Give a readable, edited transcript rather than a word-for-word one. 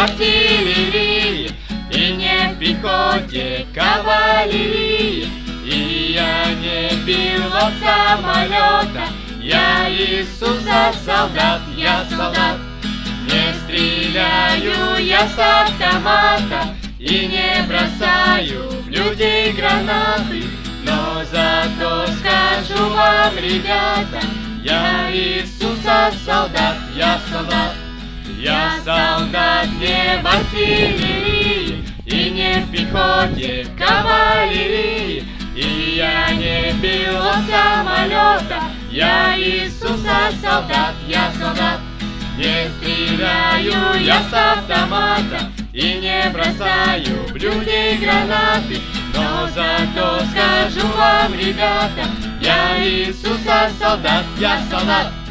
артиллерии, и не в пехоте кавалерии. И я не пилот самолета, я Иисуса солдат, я солдат. Не стреляю я с автомата и не бросаю в людей гранаты, но зато скажу вам, ребята, я Иисуса солдат, я солдат. Я солдат не в артиллерии и не в пехоте кавалерии, и я не пилот самолета, я Иисуса солдат, я солдат. Не стреляю я с автомата и не бросаю в людей гранаты, но зато скажу вам, ребята, я Иисуса солдат, я солдат.